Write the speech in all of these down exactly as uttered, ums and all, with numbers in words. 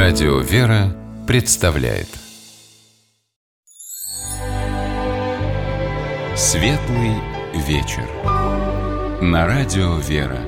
Радио «Вера» представляет Светлый вечер на Радио «Вера».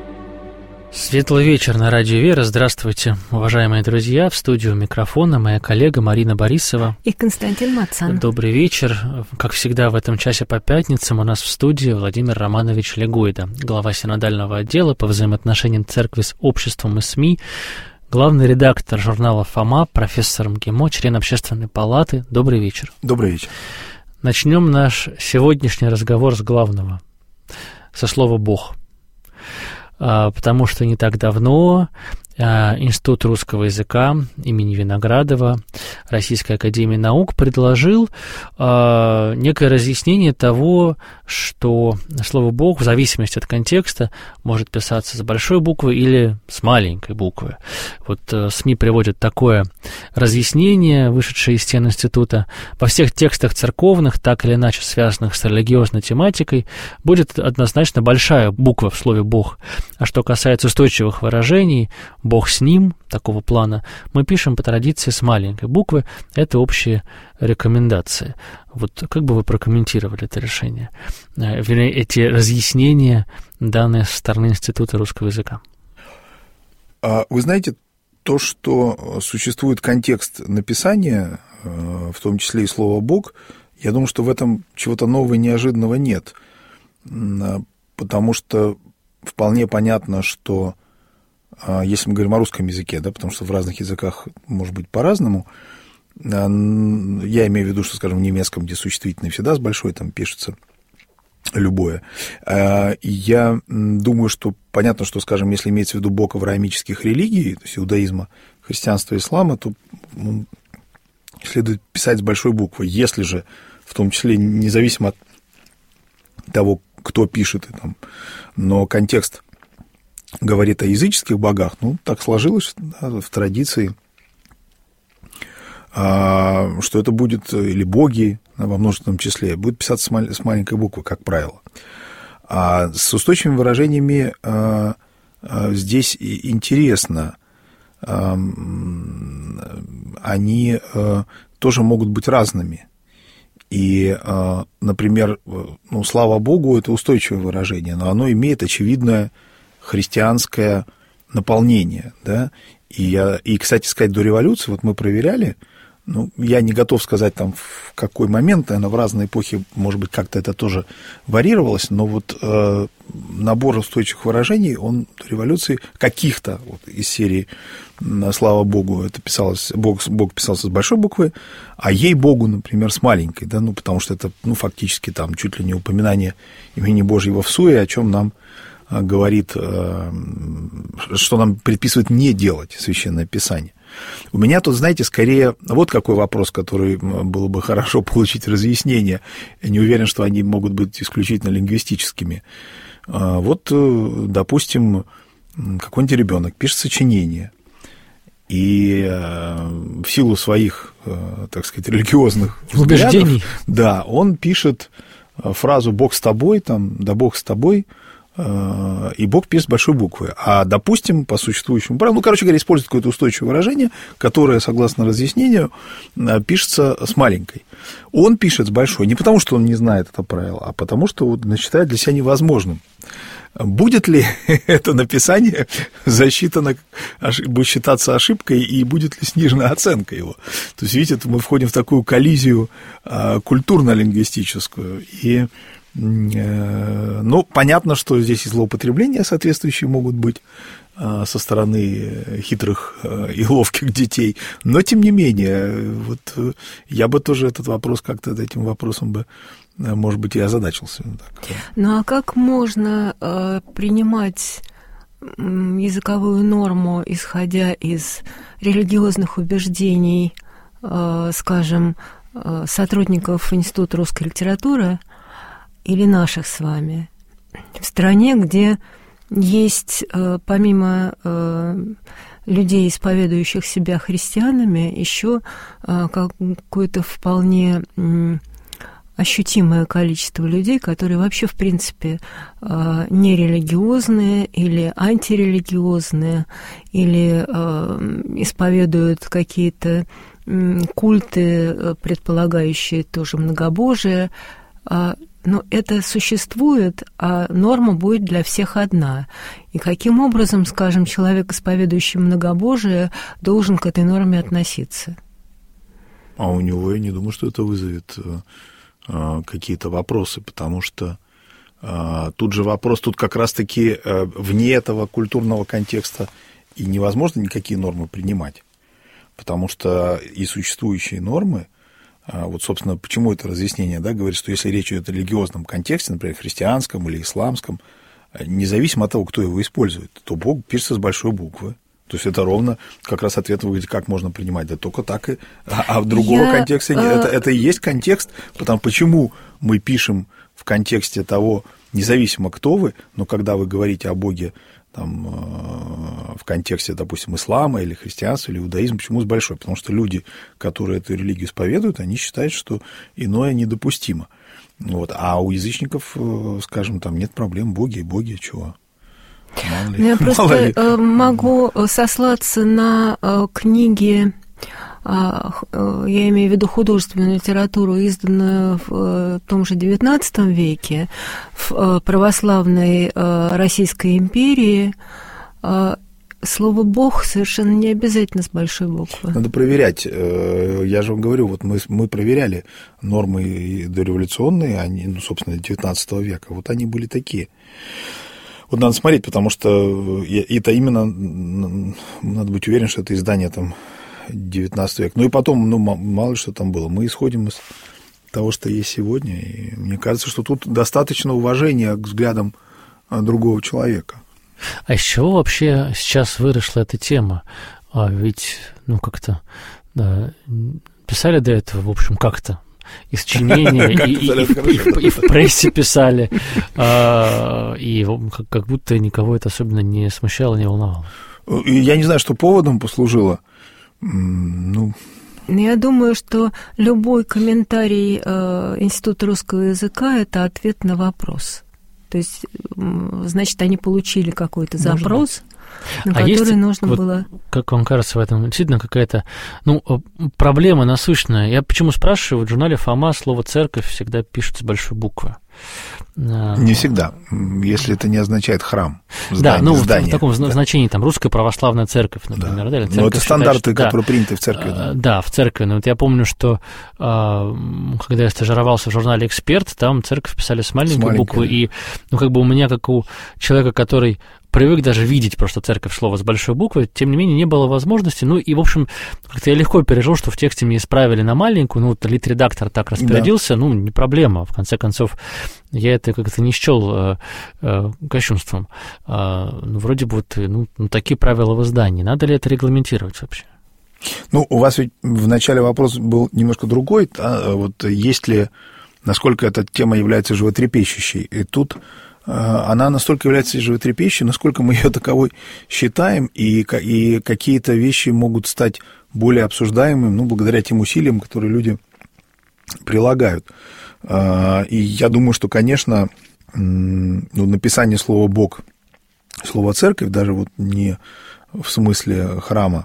Светлый вечер на Радио «Вера». Здравствуйте, уважаемые друзья. В студию микрофона моя коллега Марина Борисова и Константин Мацан. Добрый вечер. Как всегда в этом часе по пятницам у нас в студии Владимир Романович Легойда, глава синодального отдела по взаимоотношениям церкви с обществом и СМИ, главный редактор журнала «Фома», профессор МГИМО, член Общественной палаты. Добрый вечер. Добрый вечер. Начнем наш сегодняшний разговор с главного, со слова «Бог». Потому что не так давно Институт русского языка имени Виноградова Российской академии наук предложил э, некое разъяснение того, что слово «Бог» в зависимости от контекста может писаться с большой буквы или с маленькой буквы. Вот э, СМИ приводят такое разъяснение, вышедшее из стен института. Во всех текстах церковных, так или иначе связанных с религиозной тематикой, будет однозначно большая буква в слове «Бог». А что касается устойчивых выражений «Бог с ним», такого плана, мы пишем по традиции с маленькой буквы. Это общие рекомендации. Вот как бы вы прокомментировали это решение? Вернее, эти разъяснения, данные со стороны Института русского языка. Вы знаете, то, что существует контекст написания, в том числе и слова «Бог», я думаю, что в этом чего-то нового и неожиданного нет. Потому что вполне понятно, что если мы говорим о русском языке, да, потому что в разных языках может быть по-разному, я имею в виду, что, скажем, в немецком, где существительное всегда с большой, там пишется любое. Я думаю, что понятно, что, скажем, если имеется в виду Бог авраамических религий, то есть иудаизма, христианства, ислама, то следует писать с большой буквы. Если же, в том числе, независимо от того, кто пишет, там, но контекст говорит о языческих богах, ну, так сложилось, да, в традиции, а, что это будет, или боги, да, во множественном числе, будет писаться с, мал- с маленькой буквы, как правило. А с устойчивыми выражениями а, а, здесь интересно, а, они а, тоже могут быть разными. И, а, например, ну, слава Богу, это устойчивое выражение, но оно имеет очевидное христианское наполнение, да, и, я, и, кстати сказать, до революции, вот мы проверяли, ну, я не готов сказать, там, в какой момент, наверное, в разные эпохи, может быть, как-то это тоже варьировалось, но вот э, набор устойчивых выражений, он до революции каких-то вот, из серии «Слава Богу», это писалось, Бог, Бог писался с большой буквы, а «Ей-Богу», например, с маленькой, да, ну, потому что это, ну, фактически там чуть ли не упоминание имени Божьего в суе, о чем нам говорит, что нам предписывает не делать Священное Писание. У меня тут, знаете, скорее вот какой вопрос, который было бы хорошо получить разъяснение. Я не уверен, что они могут быть исключительно лингвистическими. Вот, допустим, какой-нибудь ребенок пишет сочинение, и в силу своих, так сказать, религиозных убеждений, взглядов, да, он пишет фразу «Бог с тобой», там, «Да Бог с тобой», и Бог пишет с большой буквы. А, допустим, по существующему правилу, ну, короче говоря, использует какое-то устойчивое выражение, которое, согласно разъяснению, пишется с маленькой. Он пишет с большой не потому, что он не знает это правило, а потому, что вот, считает для себя невозможным. Будет ли это написание засчитано, будет считаться ошибкой, и будет ли снижена оценка его? То есть, видите, мы входим в такую коллизию культурно-лингвистическую, и ну, понятно, что здесь и злоупотребления соответствующие могут быть со стороны хитрых и ловких детей, но, тем не менее, вот я бы тоже этот вопрос как-то этим вопросом бы, может быть, и озадачился. Так. Ну, а как можно э, принимать языковую норму, исходя из религиозных убеждений, э, скажем, э, сотрудников Института русской литературы, или наших с вами, в стране, где есть, помимо людей, исповедующих себя христианами, еще какой-то вполне ощутимое количество людей, которые вообще, в принципе, нерелигиозные или антирелигиозные, или исповедуют какие-то культы, предполагающие тоже многобожие. Но это существует, а норма будет для всех одна. И каким образом, скажем, человек, исповедующий многобожие, должен к этой норме относиться? А у него, я не думаю, что это вызовет а, какие-то вопросы, потому что а, тут же вопрос, тут как раз-таки а, вне этого культурного контекста и невозможно никакие нормы принимать, потому что и существующие нормы, вот, собственно, почему это разъяснение, да, говорит, что если речь идет о религиозном контексте, например, христианском или исламском, независимо от того, кто его использует, то Бог пишется с большой буквы. То есть это ровно как раз ответ, вы говорите, как можно принимать, да только так и... А, а в другого Я... контекста нет. Это, это и есть контекст, потому почему мы пишем в контексте того, независимо кто вы, но когда вы говорите о Боге там, в контексте, допустим, ислама или христианства, или иудаизма, почему с большой? Потому что люди, которые эту религию исповедуют, они считают, что иное недопустимо. Вот. А у язычников, скажем, там нет проблем, боги и боги, чего? Мало ли, Я просто ли. могу сослаться на книги, я имею в виду художественную литературу, изданную в том же девятнадцатом веке в православной Российской империи. Слово «Бог» совершенно не обязательно с большой буквы. Надо проверять. Я же вам говорю, вот мы, мы проверяли нормы дореволюционные, они, ну, собственно, девятнадцатого века. Вот они были такие. Вот надо смотреть, потому что это именно, надо быть уверен, что это издание там девятнадцатого века. Ну и потом, ну, мало ли что там было. Мы исходим из того, что есть сегодня. И мне кажется, что тут достаточно уважения к взглядам другого человека. А из чего вообще сейчас выросла эта тема? А ведь, ну, как-то да, писали до этого, в общем, как-то и сочинения, и в прессе писали, и как будто никого это особенно не смущало, не волновало. Я не знаю, что поводом послужило. Ну... Я думаю, что любой комментарий Института русского языка – это ответ на вопрос. То есть, значит, они получили какой-то запрос, на а который есть, нужно вот, было... Как вам кажется, в этом действительно какая-то ну, проблема насущная? Я почему спрашиваю, в журнале «Фома» слово «церковь» всегда пишут с большой буквы. Не всегда, если это не означает храм, здание, да, ну, здание. в таком да. значении, там, русская православная церковь, например. Да. Да, церковь, ну, это стандарты, считает, которые да, приняты в церкви. Да, да в церкви. Но вот я помню, что когда я стажировался в журнале «Эксперт», там церковь писали с маленькой, с маленькой буквы, да. И, ну, как бы у меня, как у человека, который привык даже видеть просто церковь слово с большой буквы, тем не менее не было возможности. Ну и, в общем, как-то я легко пережил, что в тексте мне исправили на маленькую, ну, вот лит-редактор так распорядился, да. Ну, не проблема. В конце концов, я это как-то не счел э, э, кощунством. Э, ну, вроде бы вот, ну, ну, такие правила в издании. Надо ли это регламентировать вообще? Ну, у вас ведь в начале вопрос был немножко другой. А вот есть ли, насколько эта тема является животрепещущей? И тут она настолько является животрепещущей, насколько мы ее таковой считаем, и, и какие-то вещи могут стать более обсуждаемыми, ну, благодаря тем усилиям, которые люди прилагают. И я думаю, что, конечно, ну, написание слова «Бог», слова «церковь», даже вот не в смысле храма,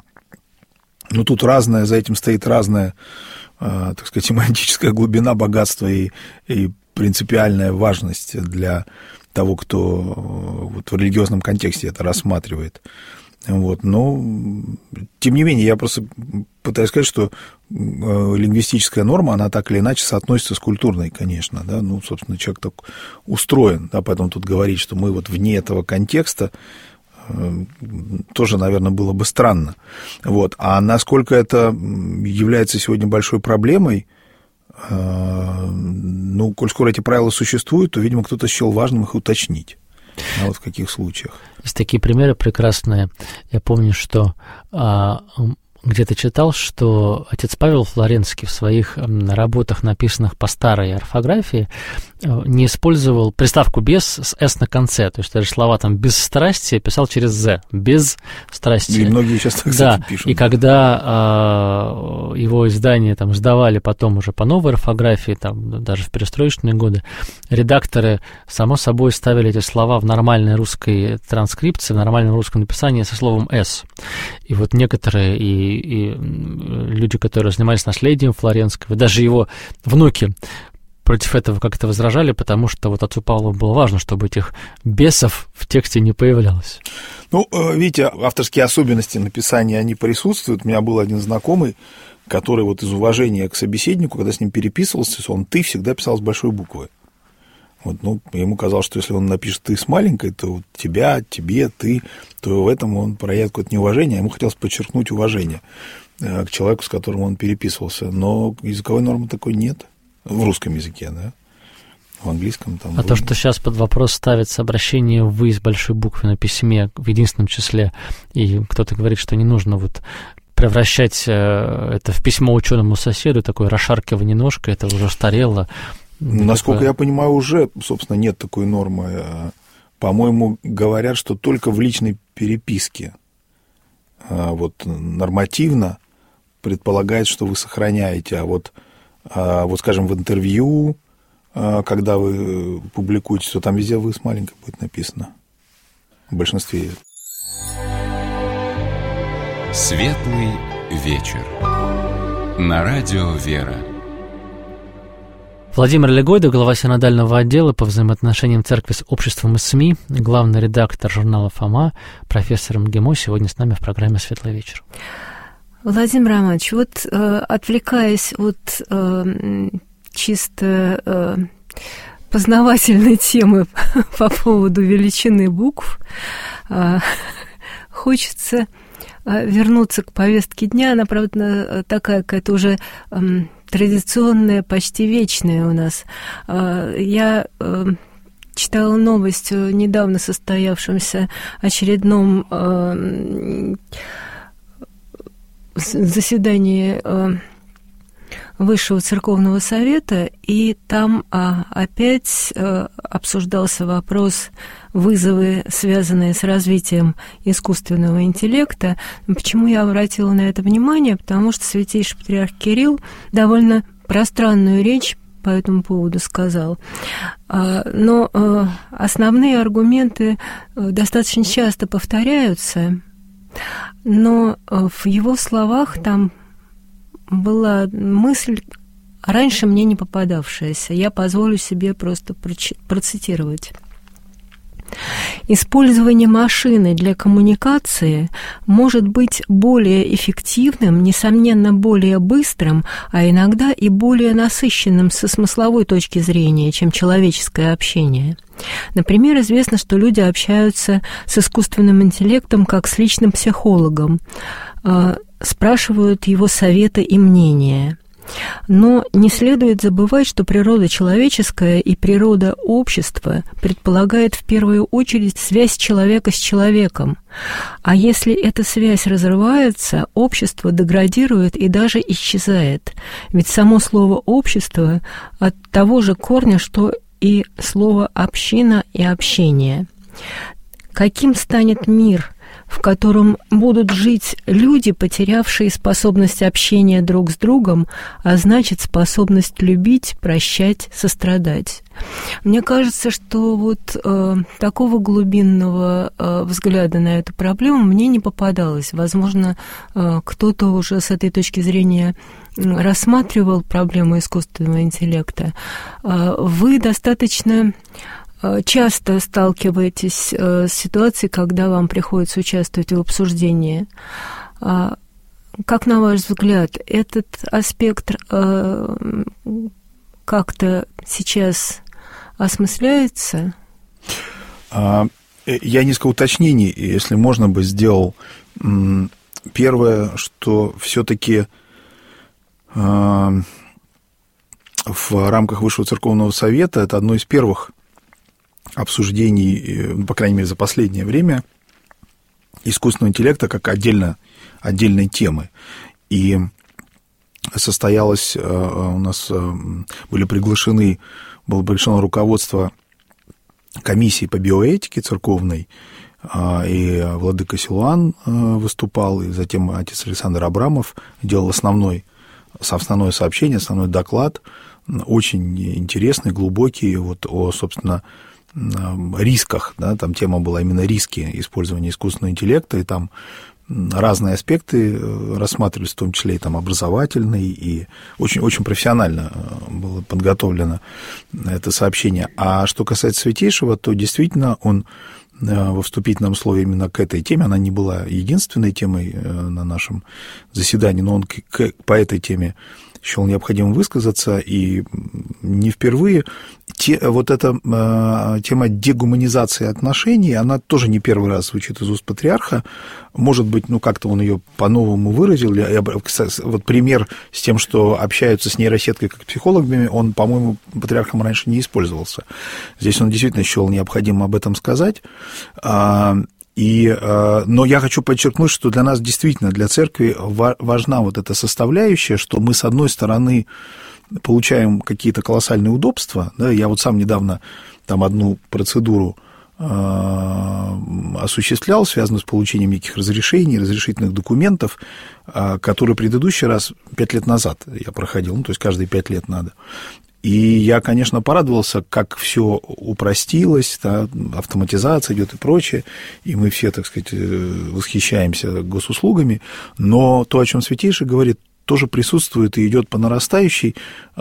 но тут разное, за этим стоит разная, так сказать, семантическая глубина, богатство и, и принципиальная важность для того, кто вот в религиозном контексте это рассматривает. Вот. Но, тем не менее, я просто пытаюсь сказать, что лингвистическая норма, она так или иначе соотносится с культурной, конечно, да, ну, собственно, человек так устроен, да, поэтому тут говорить, что мы вот вне этого контекста, тоже, наверное, было бы странно. Вот. А насколько это является сегодня большой проблемой, ну, коль скоро эти правила существуют, то, видимо, кто-то счел важным их уточнить. А вот в каких случаях? Есть такие примеры прекрасные. Я помню, что а, где-то читал, что отец Павел Флоренский в своих работах, написанных по старой орфографии, не использовал приставку «без» с «с» на конце. То есть даже слова там «без страсти» писал через «з», «без страсти». И многие сейчас так, да, пишут. И когда а, его издание там сдавали потом уже по новой орфографии, там, даже в перестроечные годы, редакторы, само собой, ставили эти слова в нормальной русской транскрипции, в нормальном русском написании со словом «с». И вот некоторые и, и люди, которые занимались наследием Флоренского, даже его внуки против этого как-то возражали, потому что вот отцу Павлу было важно, чтобы этих бесов в тексте не появлялось. Ну, видите, авторские особенности написания, они присутствуют. У меня был один знакомый, который вот из уважения к собеседнику, когда с ним переписывался, он «ты» всегда писал с большой буквы. Вот, ну, ему казалось, что если он напишет «ты» с маленькой, то вот тебя, тебе, ты, то в этом он проявит какое-то неуважение. Ему хотелось подчеркнуть уважение к человеку, с которым он переписывался. Но языковой нормы такой нет. В русском языке, да. В английском там... А то, что сейчас под вопрос ставится обращение «вы» с большой буквы на письме в единственном числе, и кто-то говорит, что не нужно вот превращать это в письмо ученому соседу, такое расшаркивание ножкой, это уже устарело. Насколько такое... я понимаю, уже, собственно, нет такой нормы. По-моему, говорят, что только в личной переписке вот нормативно предполагает, что вы сохраняете, а вот, вот скажем, в интервью, когда вы публикуете, то там везде «вы» с маленькой будет написано. В большинстве. Светлый вечер. На радио «Вера». Владимир Легойда, глава синодального отдела по взаимоотношениям церкви с обществом и СМИ, главный редактор журнала «Фома», профессор МГИМО, сегодня с нами в программе «Светлый вечер». Владимир Романович, вот э, отвлекаясь от э, чисто э, познавательной темы по поводу величины букв, э, хочется э, вернуться к повестке дня. Она, правда, такая какая-то уже э, традиционная, почти вечная у нас. Э, я... Э, читала новость о недавно состоявшемся очередном э, заседании Высшего церковного совета, и там опять обсуждался вопрос вызовы, связанные с развитием искусственного интеллекта. Почему я обратила на это внимание? Потому что святейший патриарх Кирилл довольно пространную речь по этому поводу сказал. Но основные аргументы достаточно часто повторяются, но в его словах там была мысль, раньше мне не попадавшаяся. Я позволю себе просто процитировать. Использование машины для коммуникации может быть более эффективным, несомненно, более быстрым, а иногда и более насыщенным со смысловой точки зрения, чем человеческое общение. Например, известно, что люди общаются с искусственным интеллектом как с личным психологом, спрашивают его советы и мнения. Но не следует забывать, что природа человеческая и природа общества предполагает в первую очередь связь человека с человеком. А если эта связь разрывается, общество деградирует и даже исчезает. Ведь само слово «общество» от того же корня, что и слово «община» и «общение». Каким станет мир, в котором будут жить люди, потерявшие способность общения друг с другом, а значит, способность любить, прощать, сострадать? Мне кажется, что вот э, такого глубинного э, взгляда на эту проблему мне не попадалось. Возможно, э, кто-то уже с этой точки зрения рассматривал проблему искусственного интеллекта. Э, вы достаточно... часто сталкиваетесь с ситуацией, когда вам приходится участвовать в обсуждении. Как, на ваш взгляд, этот аспект как-то сейчас осмысляется? Я несколько уточнений, если можно бы, сделал. Первое, что все-таки в рамках Высшего церковного совета это одно из первых обсуждений, по крайней мере, за последнее время, искусственного интеллекта как отдельно, отдельной темы. И состоялось, у нас были приглашены, было приглашено руководство комиссии по биоэтике церковной, и владыка Силуан выступал, и затем отец Александр Абрамов делал основной, основное сообщение, основной доклад, очень интересный, глубокий, вот о, собственно, рисках, да, там тема была именно риски использования искусственного интеллекта, и там разные аспекты рассматривались, в том числе и там образовательные, и очень-очень профессионально было подготовлено это сообщение. А что касается Святейшего, то действительно он во вступительном слове именно к этой теме, она не была единственной темой на нашем заседании, но он к, к, по этой теме счел необходимым высказаться, и не впервые. Те, вот эта э, тема дегуманизации отношений, она тоже не первый раз звучит из уст патриарха. Может быть, ну, как-то он ее по-новому выразил. Я, вот пример с тем, что общаются с нейросеткой как психологами, он, по-моему, патриархом раньше не использовался. Здесь он действительно счел необходимым об этом сказать. И, но я хочу подчеркнуть, что для нас действительно, для церкви важна вот эта составляющая, что мы, с одной стороны, получаем какие-то колоссальные удобства. Да, я вот сам недавно там одну процедуру осуществлял, связанную с получением неких разрешений, разрешительных документов, которые в предыдущий раз, пять лет назад я проходил, ну, то есть каждые пять лет надо. И я, конечно, порадовался, как все упростилось, да, автоматизация идет и прочее, и мы все, так сказать, восхищаемся госуслугами, но то, о чем Святейший говорит, тоже присутствует и идет по нарастающей,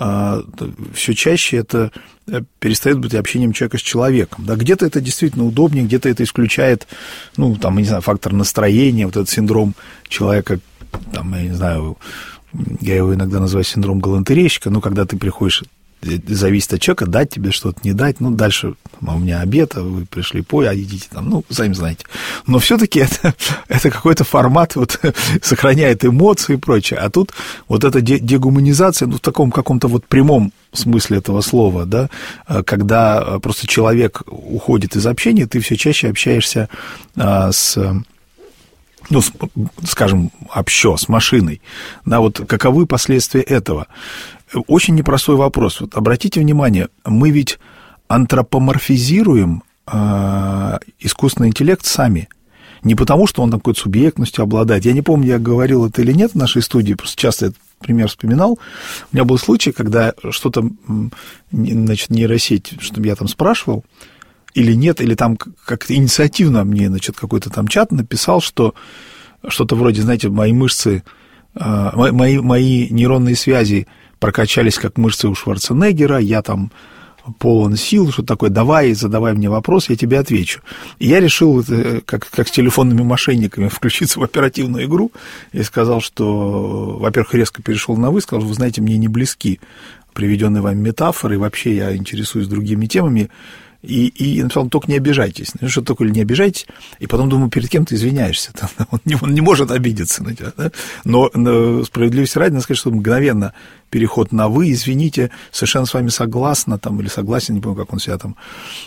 все чаще это перестает быть общением человека с человеком. Да, где-то это действительно удобнее, где-то это исключает, ну, там, не знаю, фактор настроения, вот этот синдром человека, там, я не знаю, я его иногда называю синдром галантерейщика, ну, когда ты приходишь, зависит от человека, дать тебе что-то, не дать, ну, дальше а у меня обед, а вы пришли пой, а идите там, ну, сами знаете. Но все-таки это, это какой-то формат, вот, сохраняет эмоции и прочее, а тут вот эта дегуманизация, ну, в таком каком-то вот прямом смысле этого слова, да, когда просто человек уходит из общения, ты все чаще общаешься а, с... ну, скажем, общо, с машиной, да, вот каковы последствия этого? Очень непростой вопрос. Вот обратите внимание, мы ведь антропоморфизируем э, искусственный интеллект сами. Не потому, что он там какой-то субъектностью обладает. Я не помню, я говорил это или нет в нашей студии, просто часто этот пример вспоминал. У меня был случай, когда что-то, значит, нейросеть, что я там спрашивал, или нет, или там как-то инициативно мне, значит, какой-то там чат написал, что что-то вроде, знаете, мои мышцы, мои, мои нейронные связи прокачались, как мышцы у Шварценеггера, я там полон сил, что такое, давай, задавай мне вопрос, я тебе отвечу. И я решил, как, как с телефонными мошенниками, включиться в оперативную игру и сказал, что, во-первых, резко перешел на «вы», сказал, вы знаете, мне не близки приведенные вами метафоры, вообще я интересуюсь другими темами, И, и написал, только не обижайтесь. Ну, что такое, не обижайтесь? И потом думаю, перед кем ты извиняешься? Он не, он не может обидеться на тебя. Да? Но, но справедливости ради, надо сказать, что мгновенно переход на «вы», извините, совершенно с вами согласна, там, или согласен, не помню, как он себя там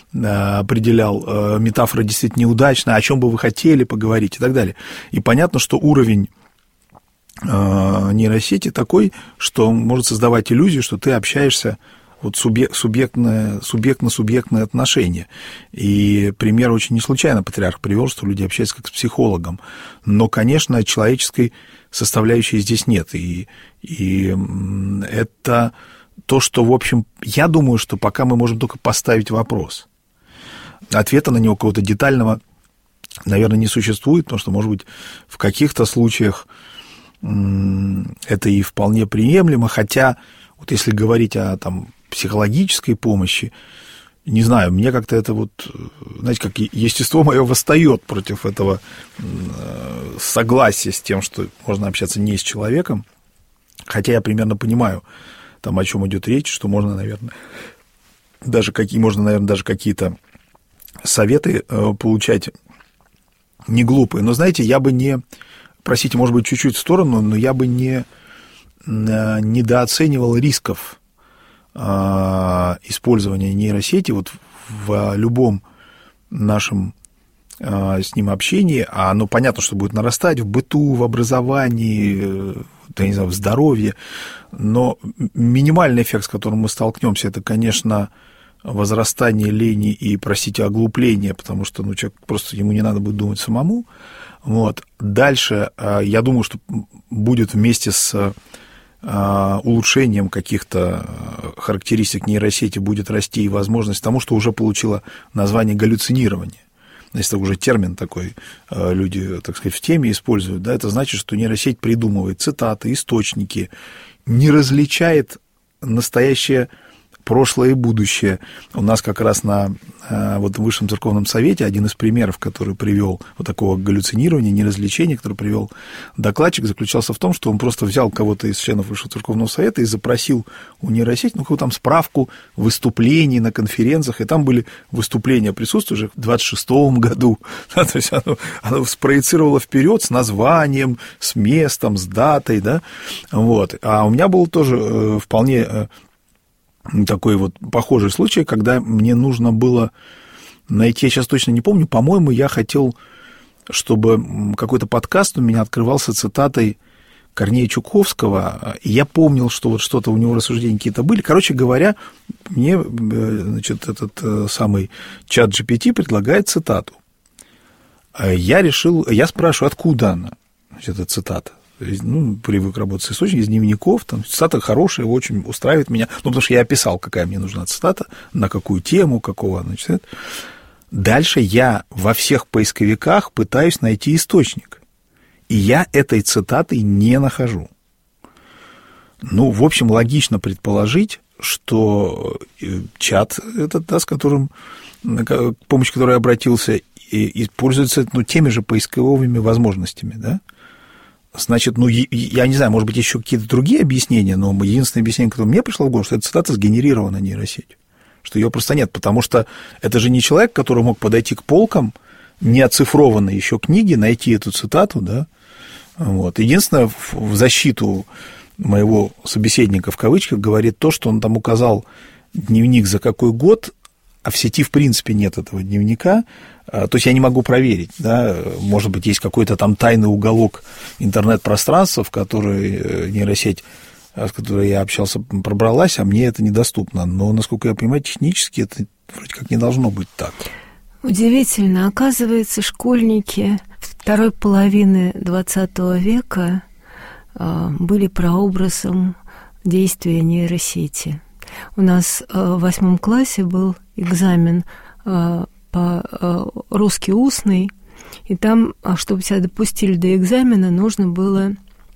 определял, метафора действительно неудачная, о чем бы вы хотели поговорить и так далее. И понятно, что уровень нейросети такой, что может создавать иллюзию, что ты общаешься вот субъект, субъектное, субъектно-субъектное отношение. И пример очень не случайно патриарх привел, что люди общаются как с психологом. Но, конечно, человеческой составляющей здесь нет. И, и это то, что, в общем, я думаю, что пока мы можем только поставить вопрос. Ответа на него какого-то детального, наверное, не существует, потому что, может быть, в каких-то случаях это и вполне приемлемо, хотя, вот если говорить о там, психологической помощи, не знаю, мне как-то это вот, знаете, как естество мое восстает против этого согласия с тем, что можно общаться не с человеком, хотя я примерно понимаю, там, о чем идет речь, что можно, наверное, даже какие, можно, наверное, даже какие-то советы получать не глупые, но, знаете, я бы не, простите, может быть, чуть-чуть в сторону, но я бы не недооценивал рисков использования нейросети вот в любом нашем с ним общении, а оно понятно, что будет нарастать в быту, в образовании, я не знаю, в здоровье, но минимальный эффект, с которым мы столкнемся, это, конечно, возрастание лени и, простите, оглупление, потому что ну, человек просто ему не надо будет думать самому. Вот. Дальше, я думаю, что будет вместе с улучшением каких-то характеристик нейросети будет расти и возможность тому, что уже получило название галлюцинирование. Если это уже термин такой, люди, так сказать, в теме используют, да, это значит, что нейросеть придумывает цитаты, источники, не различает настоящее, прошлое и будущее. У нас как раз на вот, Высшем церковном совете один из примеров, который привел вот такого галлюцинирования, неразличения, который привел докладчик, заключался в том, что он просто взял кого-то из членов Высшего церковного совета и запросил у нейросети, ну, какую-то там справку выступлений на конференциях, и там были выступления присутствующих в двадцать шестом году. Да, то есть оно, оно спроецировало вперед с названием, с местом, с датой, да, вот. А у меня был тоже э, вполне э, такой вот похожий случай, когда мне нужно было найти, я сейчас точно не помню, по-моему, я хотел, чтобы какой-то подкаст у меня открывался цитатой Корнея Чуковского, и я помнил, что вот что-то у него рассуждения какие-то были. Короче говоря, мне, значит, этот самый чат джи пи ти предлагает цитату. Я решил, я спрашиваю, откуда она, значит, эта цитата. Ну, привык работать с источниками, из дневников, там, цитата хорошая, очень устраивает меня, ну, потому что я описал, какая мне нужна цитата, на какую тему, какого, значит. Дальше я во всех поисковиках пытаюсь найти источник, и я этой цитаты не нахожу. Ну, в общем, логично предположить, что чат этот, да, с которым, к помощи которой я обратился, и, и пользуется, ну, теми же поисковыми возможностями, да. Значит, ну, я не знаю, может быть, еще какие-то другие объяснения, но единственное объяснение, которое мне пришло в голову, что эта цитата сгенерирована нейросетью, что ее просто нет, потому что это же не человек, который мог подойти к полкам, не оцифрованной еще книги, найти эту цитату, да, вот. Единственное, в защиту моего собеседника, в кавычках, говорит то, что он там указал дневник за какой год, а в сети, в принципе, нет этого дневника, то есть я не могу проверить, да, может быть, есть какой-то там тайный уголок интернет-пространства, в который нейросеть, с которой я общался, пробралась, а мне это недоступно, но, насколько я понимаю, технически это вроде как не должно быть так. Удивительно, оказывается, школьники второй половины двадцатого века были прообразом действия нейросети. У нас в восьмом классе был экзамен по русский устный, и там, чтобы тебя допустили до экзамена, нужно было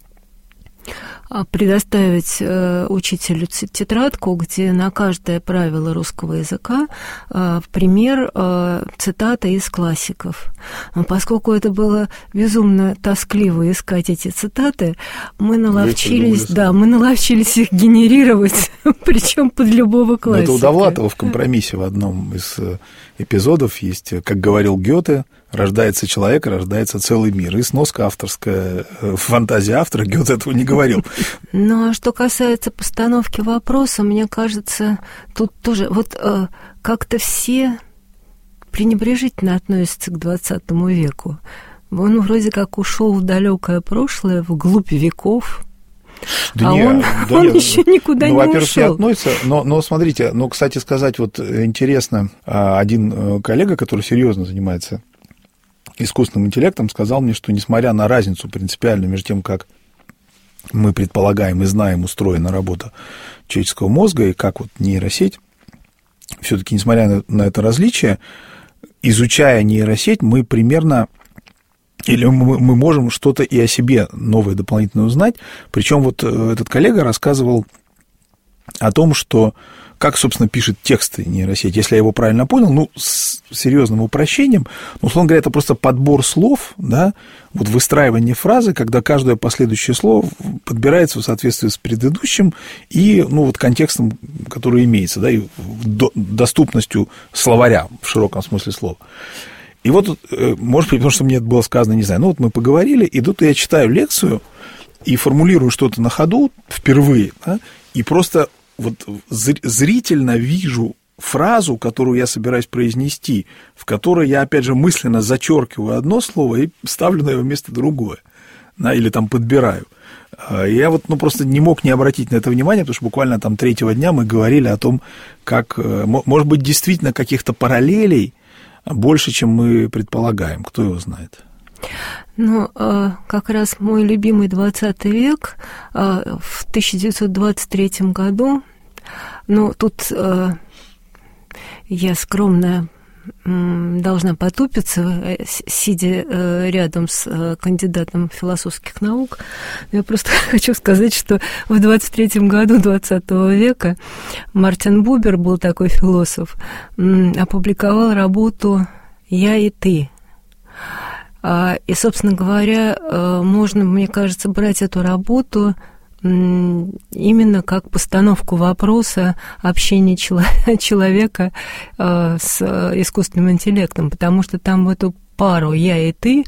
предоставить учителю тетрадку, где на каждое правило русского языка в пример цитата из классиков. Но поскольку это было безумно тоскливо искать эти цитаты, мы наловчились, да, мы наловчились их генерировать, причем под любого классика. Это у Довлатова в «Компромиссе» в одном из эпизодов есть, как говорил Гёте, рождается человек, рождается целый мир. И сноска авторская, фантазия автора, Гёте этого не говорил. Ну, а что касается постановки вопроса, мне кажется, тут тоже вот э, как-то все пренебрежительно относятся к двадцатому веку. Он вроде как ушел в далекое прошлое, вглубь веков. Да а не, он, да он нет, еще никуда ну, не во-первых, ушел. не относится, но, но смотрите, ну, кстати сказать, вот интересно, один коллега, который серьезно занимается искусственным интеллектом, сказал мне, что несмотря на разницу принципиальную между тем, как мы предполагаем и знаем устроена работа человеческого мозга и как вот нейросеть, все-таки, несмотря на, на это различие, изучая нейросеть, мы примерно или мы, мы можем что-то и о себе новое дополнительно узнать. Причем вот этот коллега рассказывал о том, что как, собственно, пишет тексты нейросеть. Если я его правильно понял, ну, с серьезным упрощением, ну, условно говоря, это просто подбор слов, да, вот выстраивание фразы, когда каждое последующее слово подбирается в соответствии с предыдущим и, ну, вот контекстом, который имеется, да, и доступностью словаря в широком смысле слова. И вот, может быть, потому что мне это было сказано, не знаю, ну, вот мы поговорили, и тут я читаю лекцию и формулирую что-то на ходу впервые, да, и просто вот зрительно вижу фразу, которую я собираюсь произнести, в которой я, опять же, мысленно зачеркиваю одно слово и ставлю на его место другое, да, или там подбираю. Я вот, ну, просто не мог не обратить на это внимание, потому что буквально там третьего дня мы говорили о том, как, может быть, действительно каких-то параллелей больше, чем мы предполагаем, кто его знает. Ну, как раз мой любимый двадцатый век в тысяча девятьсот двадцать третьем году, ну, тут я скромно должна потупиться, сидя рядом с кандидатом философских наук. Я просто хочу сказать, что в двадцать третьем году двадцатого века Мартин Бубер, был такой философ, опубликовал работу «Я и ты». И, собственно говоря, можно, мне кажется, брать эту работу именно как постановку вопроса общения человека с искусственным интеллектом, потому что там в эту пару «я» и «ты»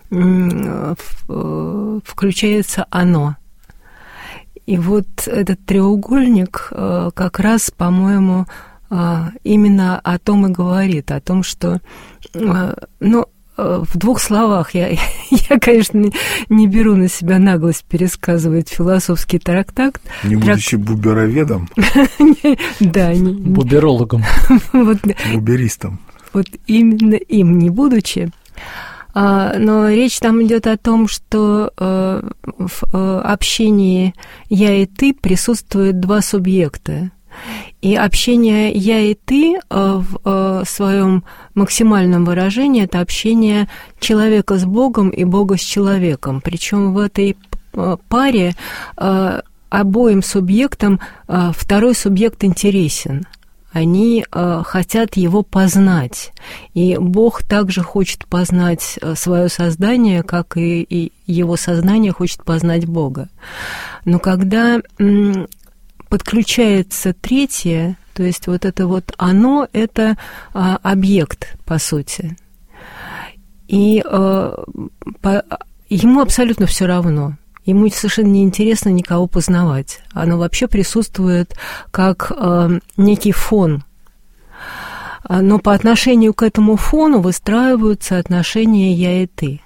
включается «оно». И вот этот треугольник как раз, по-моему, именно о том и говорит, о том, что, ну, в двух словах, я, я, конечно, не беру на себя наглость пересказывать философский трактат. Не будучи бубероведом? Да. Буберологом. Буберистом. Вот именно им не будучи. Но речь там идет о том, что в общении «я» и «ты» присутствуют два субъекта. И общение «я» и «ты» в своем максимальном выражении – это общение человека с Богом и Бога с человеком. Причем в этой паре обоим субъектам второй субъект интересен. Они хотят его познать. И Бог также хочет познать свое создание, как и его сознание хочет познать Бога. Но когда подключается третье, то есть вот это вот оно, это а, объект, по сути. И а, по, ему абсолютно все равно. Ему совершенно неинтересно никого познавать. Оно вообще присутствует как а, некий фон. Но по отношению к этому фону выстраиваются отношения «я» и «ты».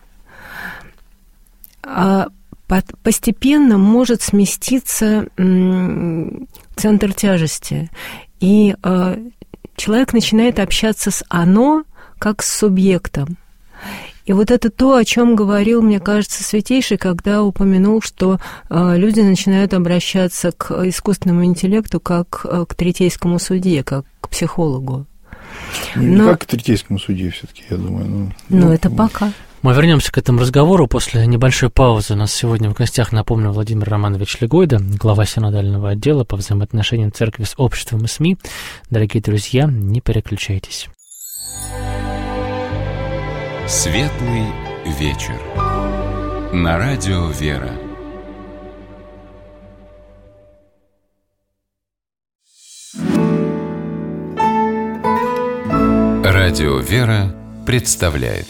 А постепенно может сместиться центр тяжести, и человек начинает общаться с «оно» как с субъектом. И вот это то, о чем говорил, мне кажется, Святейший, когда упомянул, что люди начинают обращаться к искусственному интеллекту как к третейскому судье, как к психологу. Не Но... как к третейскому судье все-таки, я думаю. Ну, Но ну, это пока. Мы вернемся к этому разговору после небольшой паузы. У нас сегодня в гостях, напомню, Владимир Романович Легойда, глава синодального отдела по взаимоотношениям церкви с обществом и СМИ. Дорогие друзья, не переключайтесь. Светлый вечер. На радио «Вера». Радио «Вера» представляет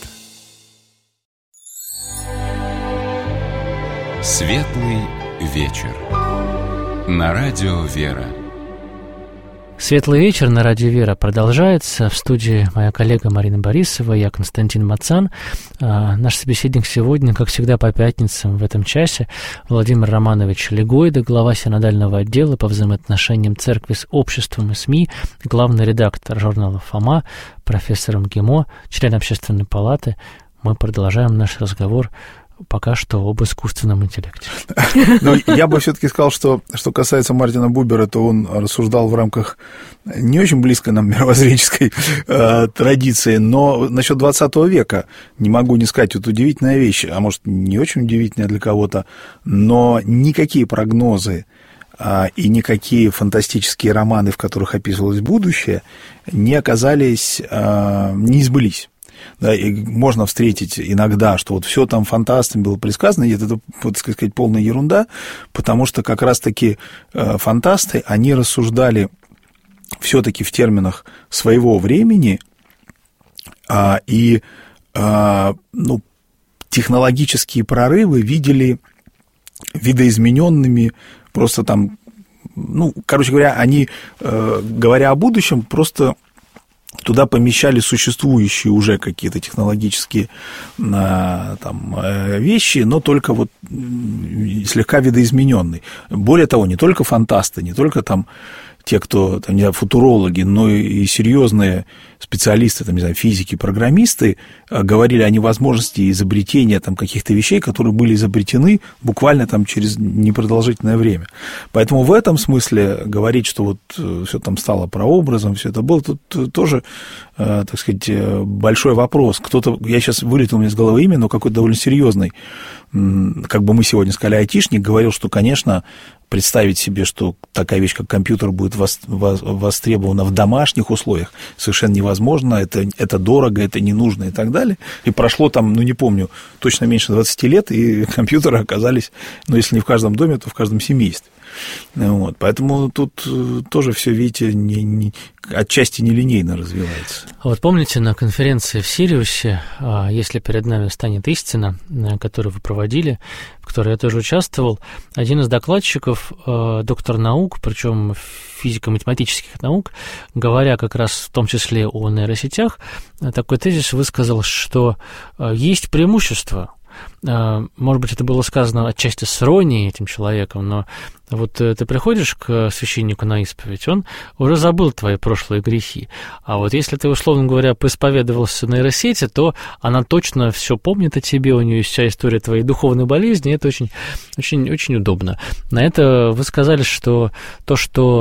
Светлый вечер. На радио «Вера». Светлый вечер на радио «Вера» продолжается. В студии моя коллега Марина Борисова, я Константин Мацан. А, наш собеседник сегодня, как всегда, по пятницам в этом часе, Владимир Романович Легойда, глава синодального отдела по взаимоотношениям церкви с обществом и СМИ, главный редактор журнала «Фома», профессор МГИМО, член Общественной палаты. Мы продолжаем наш разговор пока что об искусственном интеллекте. Но я бы все-таки сказал, что что касается Мартина Бубера, то он рассуждал в рамках не очень близкой нам мировоззренческой э, традиции, но насчет двадцатого века не могу не сказать, вот удивительная вещь, а может, не очень удивительная для кого-то, но никакие прогнозы э, и никакие фантастические романы, в которых описывалось будущее, не оказались, э, не сбылись. Да, и можно встретить иногда, что вот все там фантастами было предсказано, и это, вот, так сказать, полная ерунда, потому что как раз-таки э, фантасты, они рассуждали все-таки в терминах своего времени, а, и а, ну, технологические прорывы видели видоизмененными просто там ну, короче говоря, они, говоря о будущем, просто туда помещали существующие уже какие-то технологические там, вещи, но только вот слегка видоизмененные. Более того, не только фантасты, не только там те, кто, там, не знаю, футурологи, но и серьезные специалисты, там, не знаю, физики, программисты говорили о невозможности изобретения там каких-то вещей, которые были изобретены буквально там через непродолжительное время. Поэтому в этом смысле говорить, что вот все там стало прообразом, все это было, тут тоже, так сказать, большой вопрос. Кто-то, я сейчас вылетел у меня из головы имя, но какой-то довольно серьезный, как бы мы сегодня сказали, айтишник, говорил, что, конечно, представить себе, что такая вещь, как компьютер, будет востребована в домашних условиях, совершенно невозможно, это, это дорого, это не нужно и так далее. И прошло там, ну, не помню, точно меньше двадцати лет, и компьютеры оказались, ну, если не в каждом доме, то в каждом семействе. Вот. Поэтому тут тоже все, видите, не, не, отчасти нелинейно развивается. Вот помните, на конференции в Сириусе «Если перед нами станет истина», которую вы проводили, в которой я тоже участвовал, один из докладчиков, доктор наук, причем физико-математических наук, говоря как раз в том числе о нейросетях, такой тезис высказал, что есть преимущество. Может быть, это было сказано отчасти с иронией этим человеком, но вот ты приходишь к священнику на исповедь, он уже забыл твои прошлые грехи. А вот если ты, условно говоря, поисповедовался в нейросети, то она точно все помнит о тебе, у нее есть вся история твоей духовной болезни, это очень, очень, очень удобно. На это вы сказали, что то,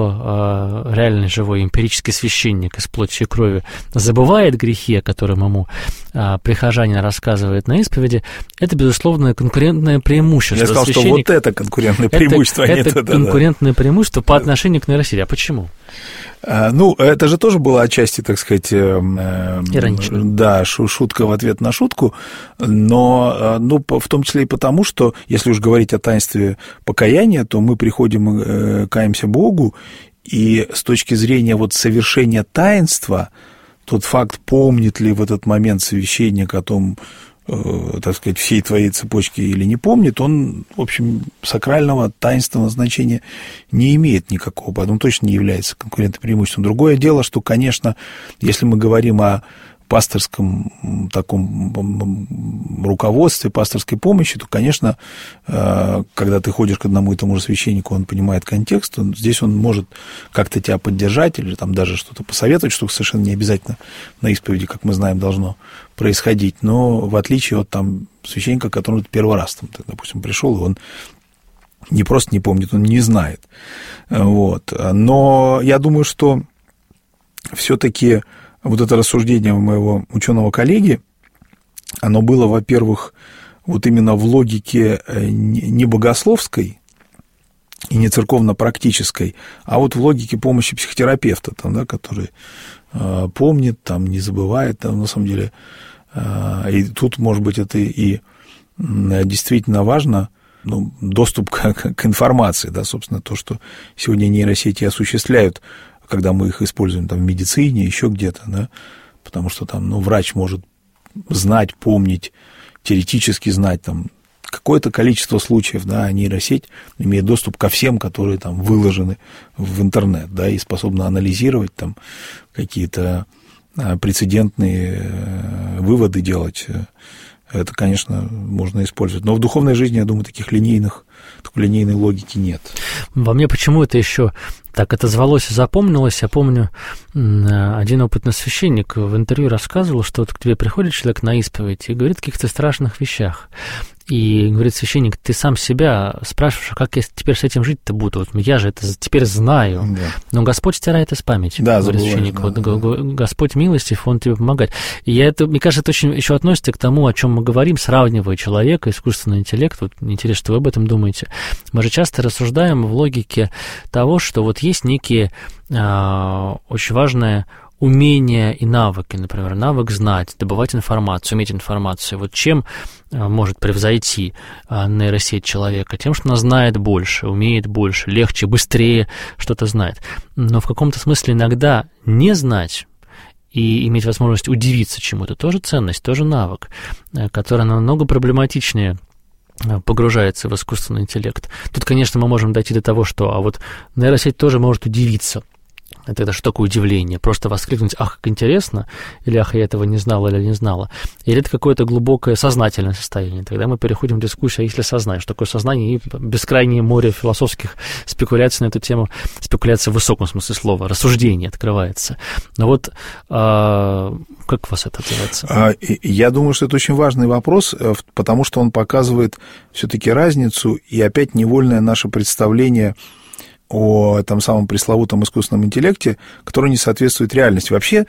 что э, реальный живой эмпирический священник из плоти и крови забывает грехи, о которых ему э, прихожанин рассказывает на исповеди, это, безусловно, конкурентное преимущество. Я сказал, Священник... что вот это конкурентное преимущество, это, а не это это, конкурентное да. преимущество по отношению к нейросети. А почему? Ну, это же тоже было отчасти, так сказать, иронично. Да, шутка в ответ на шутку, но ну, в том числе и потому, что, если уж говорить о таинстве покаяния, то мы приходим, каемся Богу, и с точки зрения вот совершения таинства, тот факт, помнит ли в этот момент священник о том, так сказать, всей твоей цепочки или не помнит, он, в общем, сакрального, таинственного значения не имеет никакого, поэтому точно не является конкурентным преимуществом. Другое дело, что, конечно, если мы говорим о пасторском таком руководстве, пасторской помощи, то, конечно, когда ты ходишь к одному и тому же священнику, он понимает контекст, он, здесь он может как-то тебя поддержать или там даже что-то посоветовать, что совершенно не обязательно на исповеди, как мы знаем, должно происходить, но в отличие от там священника, который первый раз, там, допустим, пришел, и он не просто не помнит, он не знает. Вот. Но я думаю, что все-таки вот это рассуждение моего ученого коллеги, оно было, во-первых, вот именно в логике не богословской и не церковно-практической, а вот в логике помощи психотерапевта, там, да, который э, помнит, там, не забывает, там, на самом деле. Э, и тут, может быть, это и действительно важно, ну, доступ к, к информации, да, собственно, то, что сегодня нейросети осуществляют, когда мы их используем там в медицине, еще где-то, да, потому что там, ну, врач может знать, помнить, теоретически знать там какое-то количество случаев, да, а нейросеть имеет доступ ко всем, которые там выложены в интернет, да, и способна анализировать там какие-то прецедентные выводы делать. Это, конечно, можно использовать. Но в духовной жизни, я думаю, таких линейных, такой линейной логики нет. Во мне почему это еще так отозвалось и запомнилось. Я помню, один опытный священник в интервью рассказывал, что вот к тебе приходит человек на исповедь и говорит о каких-то страшных вещах. И говорит священник, ты сам себя спрашиваешь, а как я теперь с этим жить-то буду? Вот я же это теперь знаю. Да. Но Господь стирает из памяти. Да, говорит священник. Да, вот, да. Господь милостив, Он тебе помогает. И я это, мне кажется, это очень еще относится к тому, о чем мы говорим, сравнивая человека, искусственный интеллект. Вот интересно, что вы об этом думаете. Мы же часто рассуждаем в логике того, что вот есть некие а, очень важные умения и навыки, например, навык знать, добывать информацию, уметь информацию. Вот чем может превзойти нейросеть человека? Тем, что она знает больше, умеет больше, легче, быстрее что-то знает. Но в каком-то смысле иногда не знать и иметь возможность удивиться чему-то тоже ценность, тоже навык, который намного проблематичнее погружается в искусственный интеллект. Тут, конечно, мы можем дойти до того, что а вот нейросеть тоже может удивиться. Это, это что такое удивление? Просто воскликнуть «ах, как интересно!» или «ах, я этого не знала или не знала». Или это какое-то глубокое сознательное состояние. Тогда мы переходим в дискуссию, а если сознание, что такое сознание, и бескрайнее море философских спекуляций на эту тему, спекуляция в высоком смысле слова, рассуждение открывается. Но вот а, как у вас это называется? Я думаю, что это очень важный вопрос, потому что он показывает все-таки разницу и опять невольное наше представление о этом самом пресловутом искусственном интеллекте, который не соответствует реальности. Вообще,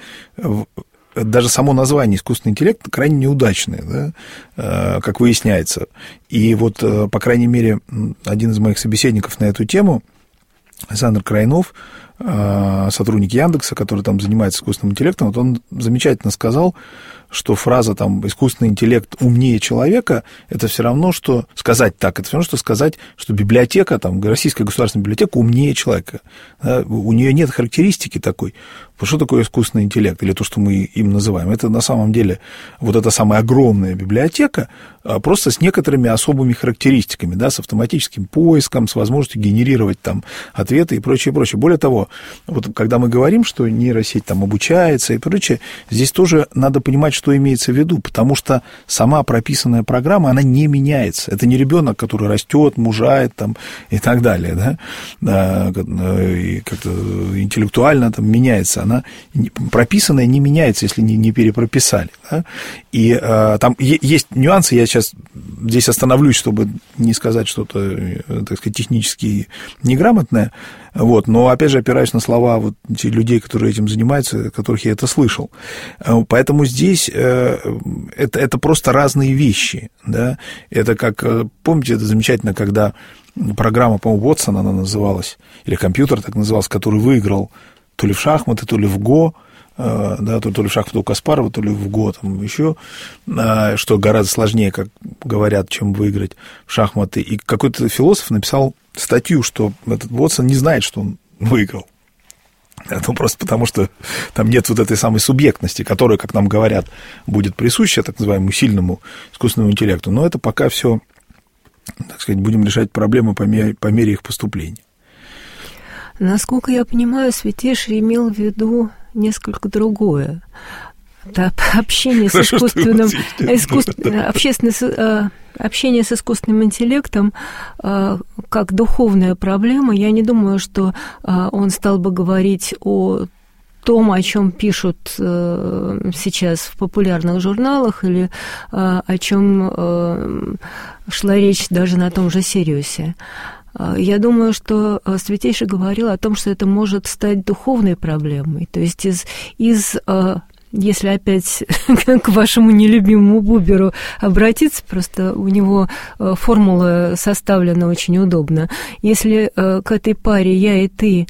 даже само название искусственный интеллект крайне неудачное, да, как выясняется. И вот, по крайней мере, один из моих собеседников на эту тему, Александр Крайнов, сотрудник Яндекса, который там занимается искусственным интеллектом, вот он замечательно сказал, что фраза там «искусственный интеллект умнее человека» — это все равно, что сказать так, это все равно, что сказать, что библиотека, там, Российская государственная библиотека умнее человека. Да, у нее нет характеристики такой. Что такое искусственный интеллект, или то, что мы им называем? Это на самом деле вот эта самая огромная библиотека, просто с некоторыми особыми характеристиками, да, с автоматическим поиском, с возможностью генерировать там ответы и прочее, прочее. Более того, вот когда мы говорим, что нейросеть там обучается и прочее, здесь тоже надо понимать, что имеется в виду, потому что сама прописанная программа, она не меняется. Это не ребенок, который растет, мужает там и так далее, да, и как-то интеллектуально там меняется. Она прописанная не меняется, если не, не перепрописали. Да? И а, там е- есть нюансы, я сейчас здесь остановлюсь, чтобы не сказать что-то, так сказать, технически неграмотное, вот, но, опять же, опираюсь на слова вот людей, которые этим занимаются, которых я это слышал. Поэтому здесь это, это просто разные вещи. Да? Это как, помните, это замечательно, когда программа, по-моему, Watson она называлась, или компьютер так назывался, который выиграл то ли в шахматы, то ли в го, да, то, то ли в шахматы у Каспарова, то ли в го, там еще, что гораздо сложнее, как говорят, чем выиграть в шахматы. И какой-то философ написал статью, что этот Уотсон не знает, что он выиграл. Ну, просто потому что там нет вот этой самой субъектности, которая, как нам говорят, будет присуща так называемому сильному искусственному интеллекту. Но это пока все, так сказать, будем решать проблемы по мере, по мере их поступления. Насколько я понимаю, Святейший имел в виду несколько другое. Это общение с искусственным, искусств... общественное... общение с искусственным интеллектом как духовная проблема. Я не думаю, что он стал бы говорить о том, о чем пишут сейчас в популярных журналах, или о чем шла речь даже на том же Сириусе. Я думаю, что Святейший говорил о том, что это может стать духовной проблемой. То есть из, из если опять к вашему нелюбимому Буберу обратиться, просто у него формула составлена очень удобно. Если к этой паре «я» и «ты»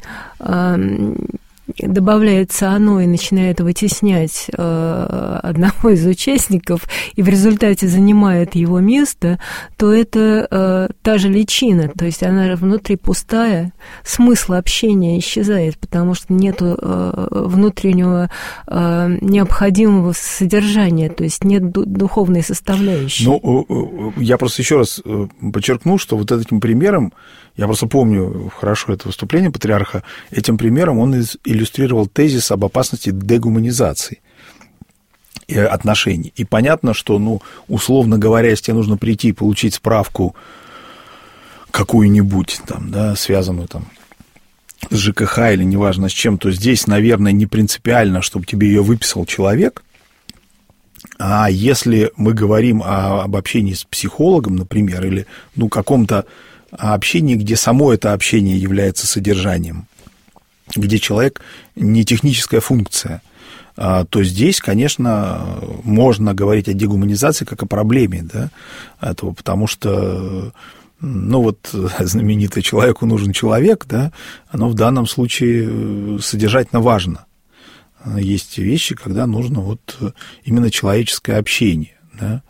добавляется оно и начинает вытеснять э, одного из участников, и в результате занимает его место, то это э, та же личина, то есть она внутри пустая, смысл общения исчезает, потому что нет э, внутреннего э, необходимого содержания, то есть нет духовной составляющей. Ну, я просто еще раз подчеркну, что вот этим примером, я просто помню хорошо это выступление патриарха, этим примером он иллюстрировал тезис об опасности дегуманизации отношений. И понятно, что, ну, условно говоря, если тебе нужно прийти и получить справку какую-нибудь, там, да, связанную там с ЖКХ или неважно с чем, то здесь, наверное, не принципиально, чтобы тебе ее выписал человек. А если мы говорим о, об общении с психологом, например, или, ну, каком-то общении, где само это общение является содержанием, где человек не техническая функция, то здесь, конечно, можно говорить о дегуманизации как о проблеме, да, этого, потому что, ну, вот знаменитый «человеку нужен человек», да, оно в данном случае содержательно важно. Есть вещи, когда нужно вот именно человеческое общение, да.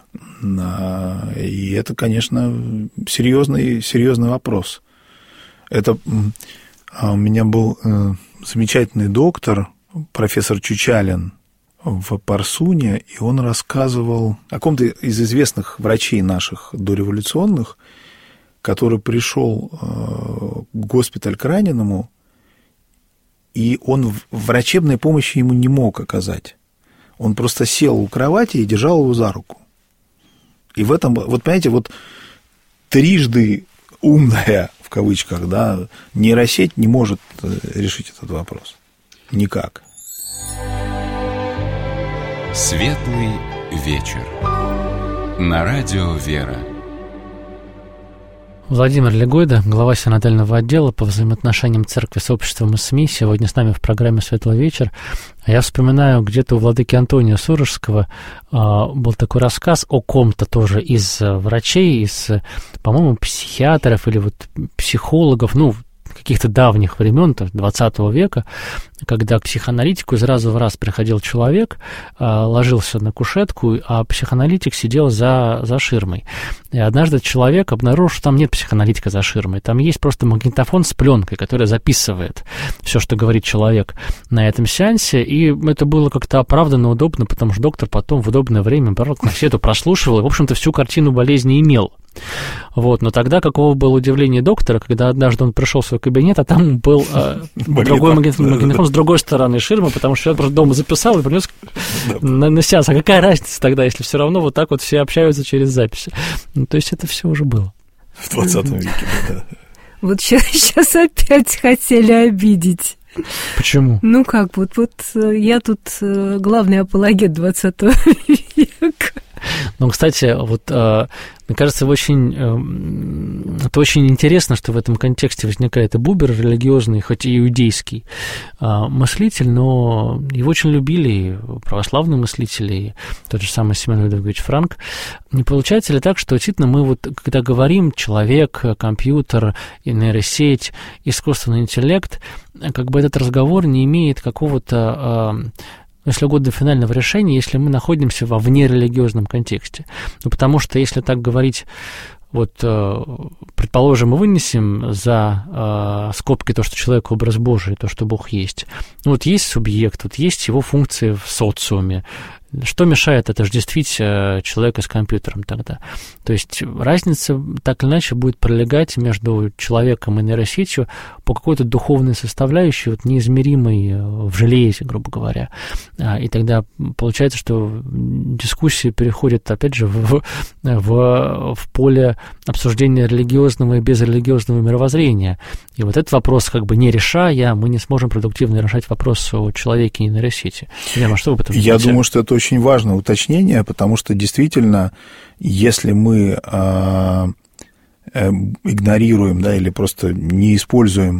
И это, конечно, серьезный, серьезный вопрос. Это у меня был замечательный доктор, профессор Чучалин, в Парсуне, и он рассказывал о ком-то из известных врачей наших дореволюционных, который пришел в госпиталь к раненому, и он врачебной помощи ему не мог оказать. Он просто сел у кровати и держал его за руку. И в этом, вот понимаете, вот трижды умная, в кавычках, да, нейросеть не может решить этот вопрос. Никак. Светлый вечер. На радио «Вера». Владимир Легойда, глава синодального отдела по взаимоотношениям церкви с обществом и СМИ, сегодня с нами в программе «Светлый вечер». Я вспоминаю, где-то у владыки Антония Сурожского а, был такой рассказ о ком-то тоже из врачей, из, по-моему, психиатров или вот психологов, ну, каких-то давних времен, двадцатого века, когда к психоаналитику из раза в раз приходил человек, ложился на кушетку, а психоаналитик сидел за, за ширмой. И однажды человек обнаружил, что там нет психоаналитика за ширмой, там есть просто магнитофон с пленкой, которая записывает все, что говорит человек на этом сеансе, и это было как-то оправданно, удобно, потому что доктор потом в удобное время брал кассету, прослушивал и, в общем-то, всю картину болезни имел. Вот, но тогда каково было удивление доктора, когда однажды он пришел в свой кабинет, а там был э, другой магнитофон с другой стороны ширмы, потому что человек просто дома записал и принес на, на сеанс. А какая разница тогда, если все равно вот так вот все общаются через записи? Ну, то есть это все уже было. В двадцатом веке, да. Вот сейчас, сейчас опять хотели обидеть. Почему? Ну как, вот, вот я тут главный апологет двадцатого века. Ну, кстати, вот э, мне кажется, очень, э, это очень интересно, что в этом контексте возникает и Бубер религиозный, хоть и иудейский э, мыслитель, но его очень любили и православные мыслители, и тот же самый Семен Людвигович Франк. Не получается ли так, что действительно мы вот, когда говорим человек, компьютер, нейросеть, искусственный интеллект, как бы этот разговор не имеет какого-то... Э, если угодно, финального решения, если мы находимся во внерелигиозном контексте. Ну, потому что, если так говорить, вот, предположим, мы вынесем за э, скобки то, что человек образ Божий, то, что Бог есть. Ну, вот есть субъект, вот есть его функции в социуме. Что мешает отождествить человека с компьютером тогда? То есть разница так или иначе будет пролегать между человеком и нейросетью по какой-то духовной составляющей, вот неизмеримой в железе, грубо говоря. И тогда получается, что дискуссии переходят, опять же, в, в, в поле обсуждения религиозного и безрелигиозного мировоззрения. И вот этот вопрос, как бы не решая, мы не сможем продуктивно решать вопрос о человеке и нейросети. Яма, что вы об этом думаете? Я думаю, что это очень важное уточнение, потому что действительно, если мы э, э, игнорируем, да, или просто не используем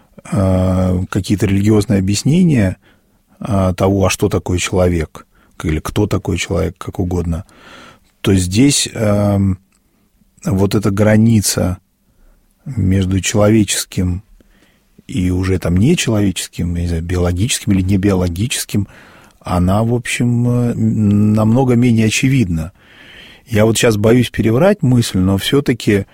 э, какие-то религиозные объяснения э, того, а что такое человек, или кто такой человек, как угодно, то здесь э, вот эта граница между человеческим и уже там нечеловеческим, не знаю, биологическим или небиологическим, она, в общем, намного менее очевидна. Я вот сейчас боюсь переврать мысль, но все-таки,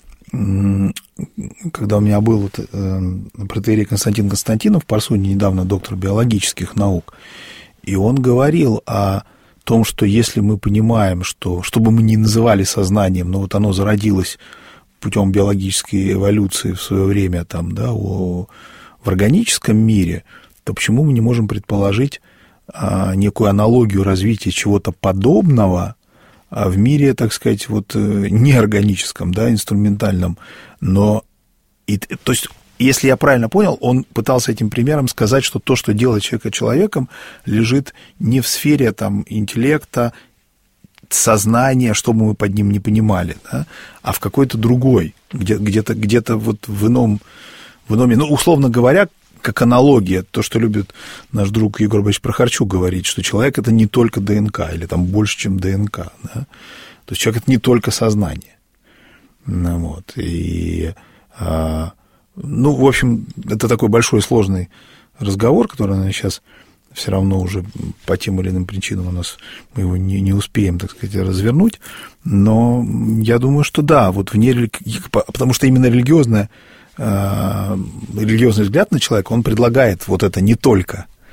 когда у меня был вот, протоиерей Константин Константинов в Парсуне, недавно доктор биологических наук, и он говорил о том, что если мы понимаем, что, что бы мы ни называли сознанием, но вот оно зародилось путем биологической эволюции в свое время там, да, о, в органическом мире, то почему мы не можем предположить а, некую аналогию развития чего-то подобного а в мире, так сказать, вот неорганическом, да, инструментальном, но, и, то есть, если я правильно понял, он пытался этим примером сказать, что то, что делает человека человеком, лежит не в сфере там интеллекта, сознание, что бы мы под ним не понимали, да, а в какой-то другой, где, где-то, где-то вот в ином, в ином, ну, условно говоря, как аналогия, то, что любит наш друг Егор Борисович Прохорчук говорить, что человек – это не только ДНК, или там больше, чем ДНК, да? То есть человек – это не только сознание. Ну, вот, и, а, ну, в общем, это такой большой сложный разговор, который, наверное, сейчас все равно уже по тем или иным причинам у нас мы его не, не успеем, так сказать, развернуть, но я думаю, что да, вот вне религ... потому что именно религиозная, э, религиозный взгляд на человека, он предлагает вот это не только,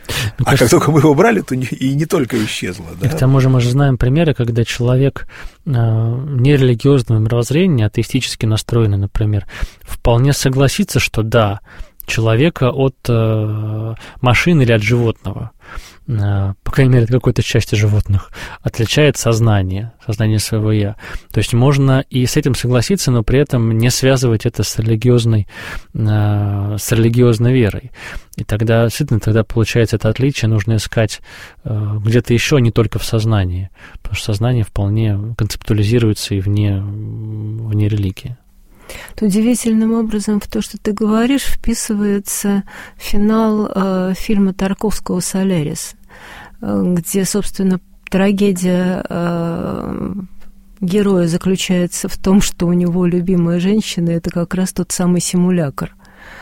А кажется, как только мы его брали, то не, и не только исчезло. Да? И к тому же мы же знаем примеры, когда человек э, нерелигиозного мировоззрения, атеистически настроенный, например, вполне согласится, что да, человека от э, машины или от животного, э, по крайней мере, от какой-то части животных, отличает сознание, сознание своего «я». То есть можно и с этим согласиться, но при этом не связывать это с религиозной, э, с религиозной верой. И тогда, действительно, тогда получается это отличие нужно искать э, где-то еще, не только в сознании, потому что сознание вполне концептуализируется и вне, вне религии. Удивительным образом в то, что ты говоришь, вписывается финал э, фильма Тарковского «Солярис», э, где, собственно, трагедия э, героя заключается в том, что у него любимая женщина – это как раз тот самый симулякр.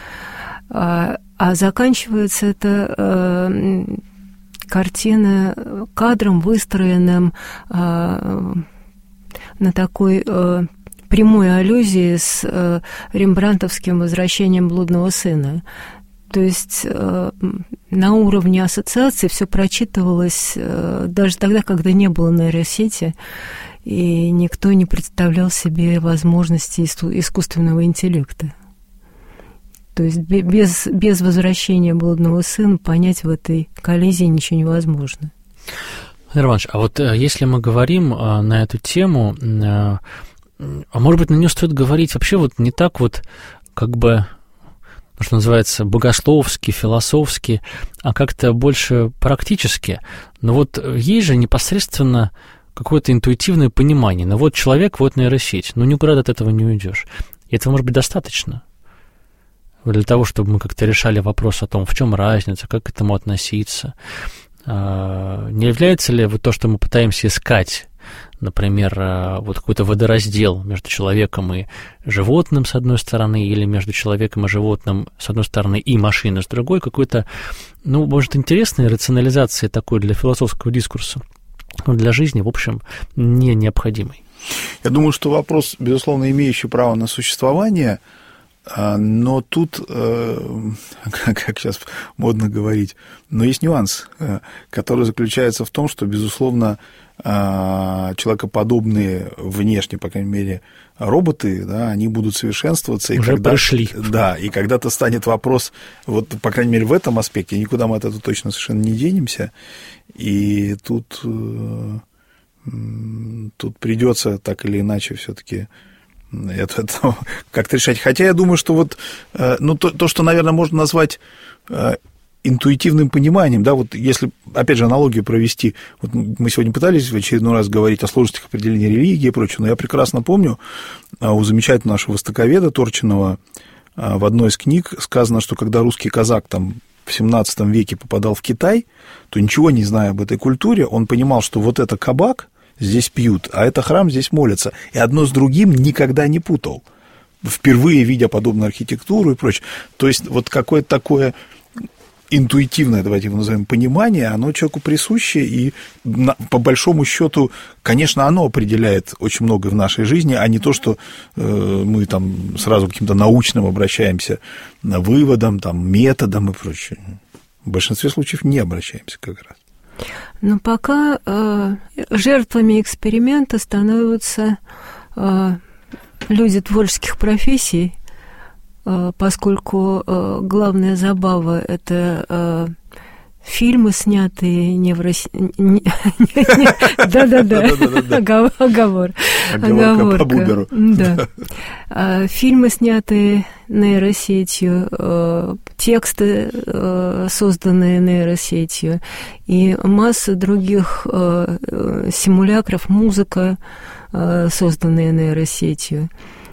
А, а заканчивается эта э, картина кадром, выстроенным э, на такой... Э, прямой аллюзии с э, рембрандтовским «Возвращением блудного сына». То есть э, на уровне ассоциации все прочитывалось э, даже тогда, когда не было нейросети, и никто не представлял себе возможности искусственного интеллекта. То есть без, без возвращения блудного сына понять в этой коллизии ничего невозможно. Владимир Иванович, а вот если мы говорим а, на эту тему... А, А может быть, на нее стоит говорить вообще вот не так вот, как бы, что называется, богословски, философски, а как-то больше практически. Но вот есть же непосредственно какое-то интуитивное понимание. Ну вот человек, вот нейросеть, ну никуда от этого не уйдешь. И этого, может быть, достаточно для того, чтобы мы как-то решали вопрос о том, в чем разница, как к этому относиться. Не является ли вот то, что мы пытаемся искать, например, вот какой-то водораздел между человеком и животным, с одной стороны, или между человеком и животным, с одной стороны, и машиной, с другой, какой-то, ну, может, интересной рационализации такой для философского дискурса, но для жизни, в общем, не необходимой? Я думаю, что вопрос, безусловно, имеющий право на существование, но тут, как сейчас модно говорить, но есть нюанс, который заключается в том, что, безусловно, человекоподобные внешне, по крайней мере, роботы, да, они будут совершенствоваться. Уже и когда, пришли. Да, и когда-то станет вопрос, вот, по крайней мере, в этом аспекте, никуда мы от этого точно совершенно не денемся, и тут, тут придется так или иначе все-таки это, это как-то решать. Хотя я думаю, что вот, ну, то, то, что, наверное, можно назвать интуитивным пониманием, да, вот если, опять же, аналогию провести, вот мы сегодня пытались в очередной раз говорить о сложностях определения религии и прочее, но я прекрасно помню у замечательного нашего востоковеда Торчинова в одной из книг сказано, что когда русский казак там в семнадцатом веке попадал в Китай, то ничего не зная об этой культуре, он понимал, что вот это кабак, здесь пьют, а это храм, здесь молятся, и одно с другим никогда не путал, впервые видя подобную архитектуру и прочее. То есть вот какое-то такое интуитивное, давайте его назовем, понимание, оно человеку присуще, и по большому счету, конечно, оно определяет очень многое в нашей жизни, а не то, что мы там сразу к каким-то научным обращаемся, выводам, там, методам и прочее. В большинстве случаев не обращаемся как раз. Но пока э, жертвами эксперимента становятся э, люди творческих профессий, поскольку э, главная забава – это э, фильмы, снятые не в России… Да-да-да, оговор. Оговорка по Буберу. Да. Фильмы, снятые нейросетью, тексты, созданные нейросетью, и масса других симулякров, музыка, созданная нейросетью.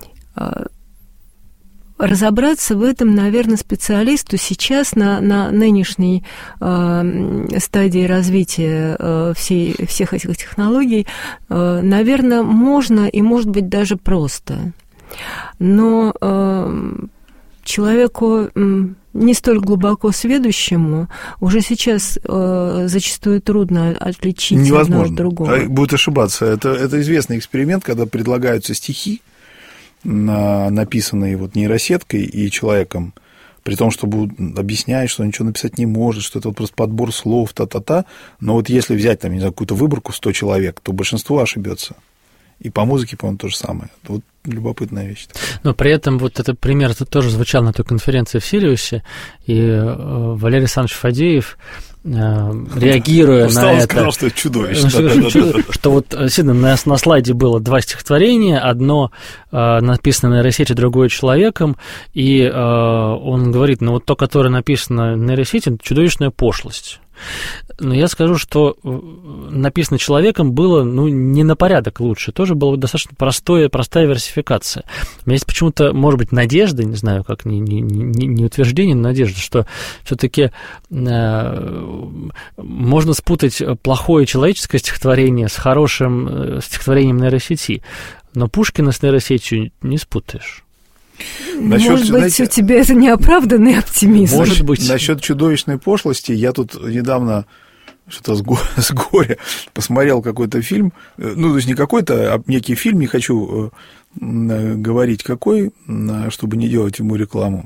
Разобраться в этом, наверное, специалисту сейчас на, на нынешней э, стадии развития э, всей, всех этих технологий, э, наверное, можно и, может быть, даже просто. Но э, человеку э, не столь глубоко сведущему уже сейчас э, зачастую трудно отличить невозможно. Одно от другого. Будет ошибаться. Это, это известный эксперимент, когда предлагаются стихи, написанные вот нейросеткой и человеком, при том, что будут объяснять, что он ничего написать не может, что это вот просто подбор слов, та-та-та. Но вот если взять там, не знаю, какую-то выборку сто человек, то большинство ошибется. И по музыке, по-моему, то же самое. Вот любопытная вещь. Но при этом вот этот пример это тоже звучал на той конференции в Сириусе, и э, Валерий Александрович Фадеев, э, реагируя Устал, на это... сказал, что это чудовищно. Что, что вот действительно на, на слайде было два стихотворения, одно э, написано нейросетью, другое человеком, и э, он говорит, ну вот то, которое написано нейросетью, это чудовищная пошлость. Но я скажу, что написано человеком было, ну, не на порядок лучше. Тоже была достаточно простое, простая версификация. У меня есть почему-то, может быть, надежда, не знаю, как не, не, не, не утверждение, но надежда, что все-таки э, можно спутать плохое человеческое стихотворение с хорошим стихотворением нейросети. Но Пушкина с нейросетью не спутаешь. Насчет, Может быть, знаете, у тебя это неоправданный оптимизм. Может быть. Насчет чудовищной пошлости, я тут недавно что-то с, го- с горя посмотрел какой-то фильм, ну, то есть не какой-то, а некий фильм, не хочу э, говорить какой, чтобы не делать ему рекламу.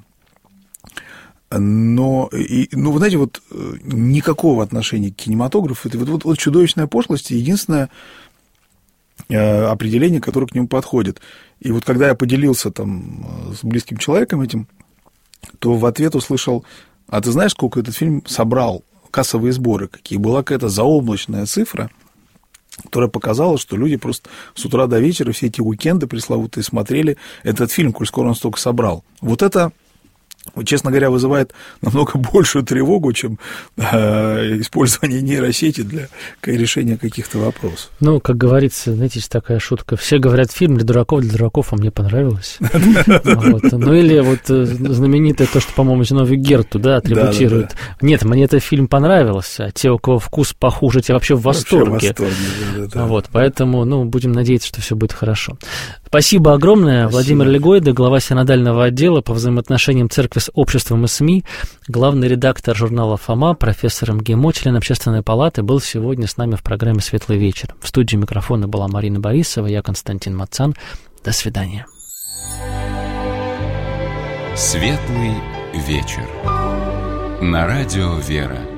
Но, и, ну, вы знаете, вот никакого отношения к кинематографу, это вот, вот, вот чудовищная пошлость, единственное определение, которое к нему подходит. И вот когда я поделился там с близким человеком этим, то в ответ услышал, а ты знаешь, сколько этот фильм собрал, кассовые сборы какие? Была какая-то заоблачная цифра, которая показала, что люди просто с утра до вечера все эти уикенды пресловутые смотрели этот фильм, коль скоро он столько собрал. Вот это, честно говоря, вызывает намного большую тревогу, чем э, использование нейросети для решения каких-то вопросов. Ну, как говорится, знаете, есть такая шутка. Все говорят, фильм для дураков, для дураков, а мне понравилось. Ну, или вот знаменитое то, что, по-моему, Зиновий Герд туда атрибутирует. Нет, мне этот фильм понравился, а те, у кого вкус похуже, те вообще в восторге. Вот, поэтому, ну, будем надеяться, что все будет хорошо. Спасибо огромное. Владимир Легойда, глава синодального отдела по взаимоотношениям церкви с обществом и СМИ, главный редактор журнала «Фома», профессор эм гэ эм о, член Общественной палаты, был сегодня с нами в программе «Светлый вечер». В студии микрофона была Марина Борисова, я Константин Мацан. До свидания. «Светлый вечер» на радио «Вера».